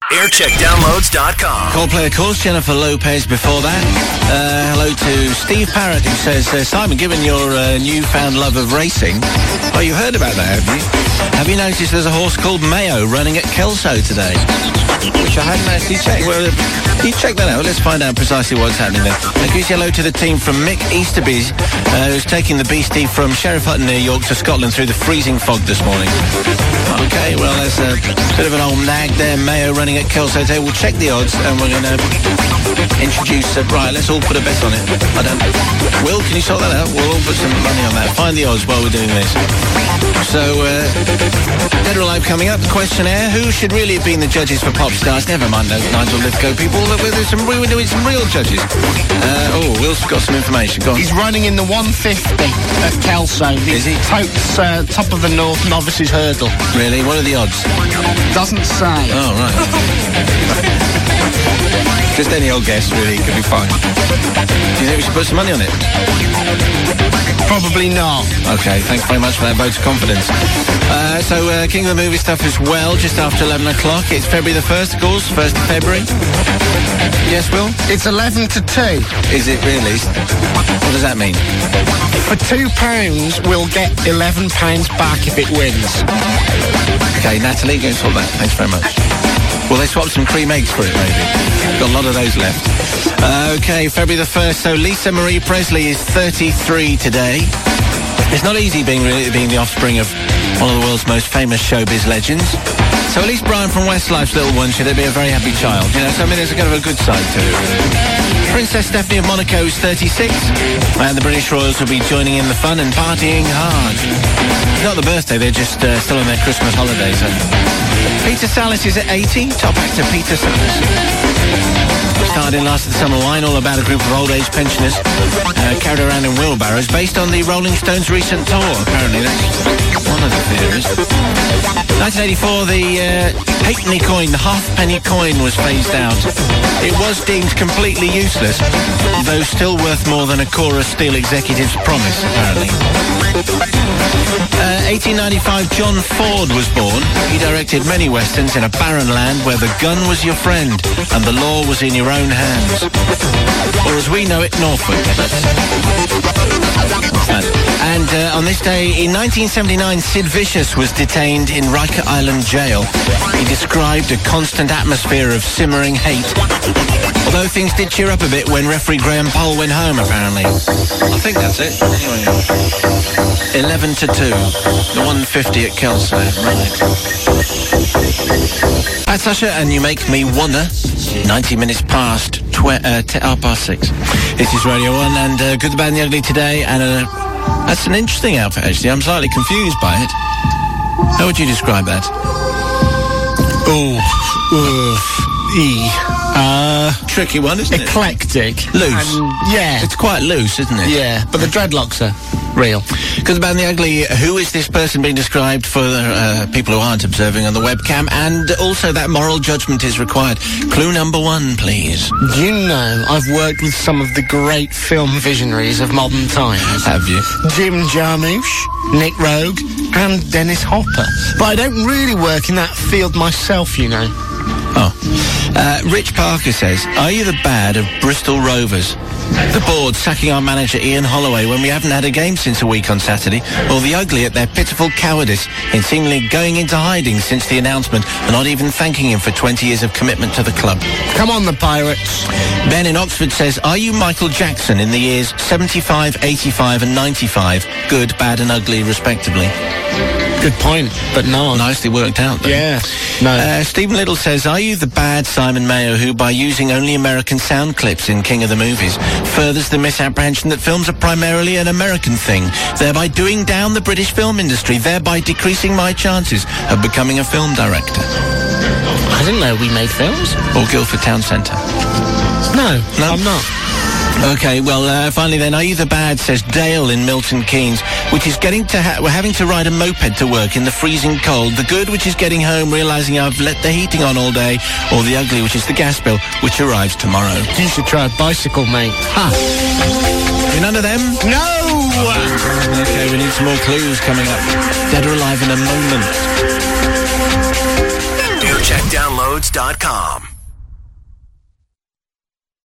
aircheckdownloads.com. Coldplay, of course, Jennifer Lopez before that. Hello to Steve Parrott, who says, Simon, given your newfound love of racing... Oh, you heard about that, have you? Have you noticed there's a horse called Mayo running at Kelso today? Which I hadn't actually checked. Well, you check that out. Let's find out precisely what's happening there. A huge hello to the team from Mick Easterby, who's taking the Beastie from Sheriff Hutton near York to Scotland through the freezing fog this morning. OK, well, there's a bit of an old nag there, Mayo running at Kelso today. We'll check the odds and we're going to introduce... right, let's all put a bet on it. I don't... Will, can you sort that out? We'll all put some money on that. Find the odds while we're doing this. So, Dead or Alive coming up. Questionnaire. Who should really have been the judges for Pop Stars? Never mind those Nigel Lithgow people. We're doing some real judges. Will's got some information. Go on. He's running in the 150 at Kelso. Is he? Top of the North Novices Hurdle. Really? What are the odds? Doesn't say. Oh, right. Just any old guess, really, could be fine. Do you think we should put some money on it? Probably not. OK, thanks very much for that vote of confidence. So, King of the Movie stuff as well, just after 11 o'clock. It's February the 1st, of course, 1st of February. Yes, Will? It's 11 to 2. Is it really? What does that mean? For £2, we'll get £11 back if it wins. OK, Natalie, go and sort that. Thanks very much. Will they swap some cream eggs for it, maybe? Got a lot of those left. OK, February the 1st. So Lisa Marie Presley is 33 today. It's not easy being the offspring of one of the world's most famous showbiz legends. So at least Brian from Westlife's little one should be a very happy child, you know. So I mean, there's kind of a good side to it. Princess Stephanie of Monaco is 36, and the British Royals will be joining in the fun and partying hard. It's not the birthday; they're just still on their Christmas holidays. So. Peter Sallis is at 80. Top actor Peter Sallis. Starred in Last of the Summer Wine, all about a group of old age pensioners carried around in wheelbarrows, based on the Rolling Stones' recent tour. Apparently, that's one of the theories. 1984, the halfpenny coin, the halfpenny coin, was phased out. It was deemed completely useless, though still worth more than a Cora Steele executive's promise, apparently. 1895, John Ford was born. He directed many westerns in a barren land where the gun was your friend and the law was in your own hands. Or as we know it, Norfolk. And on this day, in 1979, Sid Vicious was detained in Riker Island Jail. He described a constant atmosphere of simmering hate. Although things did cheer up a bit when referee Graham Poll went home, apparently. I think that's it. Anyway, 11 to 2. The 150 at Kelso. Right. That's Usher, and You Make Me Wonder. 90 minutes past 6. This is Radio 1, and Good, the Bad, and the Ugly today, and that's an interesting outfit, actually. I'm slightly confused by it. How would you describe that? Tricky one, isn't it? Eclectic. Loose. Yeah. It's quite loose, isn't it? Yeah, but the dreadlocks are real. Good, the Bad, and the Ugly. Who is this person being described for people who aren't observing on the webcam? And also that moral judgment is required. Clue number 1, please. Do you know I've worked with some of the great film visionaries of modern times? Have you? Jim Jarmusch, Nick Rogue, and Dennis Hopper. But I don't really work in that field myself, you know. Oh. Rich Parker says, are you the bad of Bristol Rovers? The board sacking our manager Ian Holloway when we haven't had a game since a week on Saturday, or the ugly at their pitiful cowardice in seemingly going into hiding since the announcement and not even thanking him for 20 years of commitment to the club. Come on, the Pirates. Ben in Oxford says, are you Michael Jackson in the years 75, 85 and 95? Good, bad and ugly, respectively. Good point, but no. Nicely worked out, though. Yeah, no. Stephen Little says, are you the bad Simon Mayo who, by using only American sound clips in King of the Movies, furthers the misapprehension that films are primarily an American thing, thereby doing down the British film industry, thereby decreasing my chances of becoming a film director? I didn't know we made films. Or Guildford Town Centre. No, I'm not. OK, well, finally then, are you the bad, says Dale in Milton Keynes, which is getting to we're having to ride a moped to work in the freezing cold. The good, which is getting home, realising I've let the heating on all day. Or the ugly, which is the gas bill, which arrives tomorrow. You should try a bicycle, mate. Ha! You're none of them? No! OK, we need some more clues coming up. Dead or Alive in a moment. Check Downloads.com.